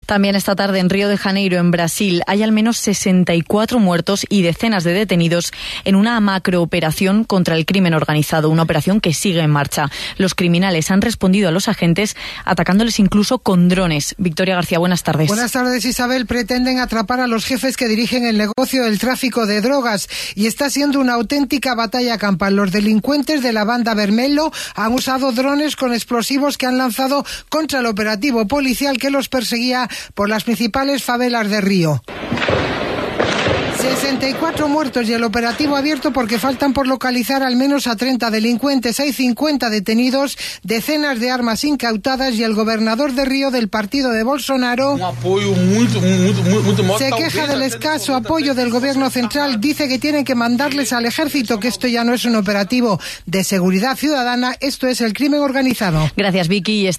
También esta tarde en Río de Janeiro, en Brasil, hay al menos 64 muertos y decenas de detenidos en una macrooperación contra el crimen organizado, una operación que sigue en marcha. Los criminales han respondido a los agentes atacándoles incluso con drones. Victoria García, buenas tardes. Buenas tardes, Isabel. Pretenden atrapar a los jefes que dirigen el negocio del tráfico de drogas y está siendo una auténtica batalla campal. Los delincuentes de la banda Vermelho han usado drones con explosivos que han lanzado contra el operativo policial que los perseguía por las principales favelas de Río. 64 muertos y el operativo abierto porque faltan por localizar al menos a 30 delincuentes. Hay 50 detenidos, decenas de armas incautadas y el gobernador de Río del partido de Bolsonaro se queja del escaso apoyo del gobierno central. Dice que tienen que mandarles al ejército, que esto ya no es un operativo de seguridad ciudadana, esto es el crimen organizado. Gracias, Vicky.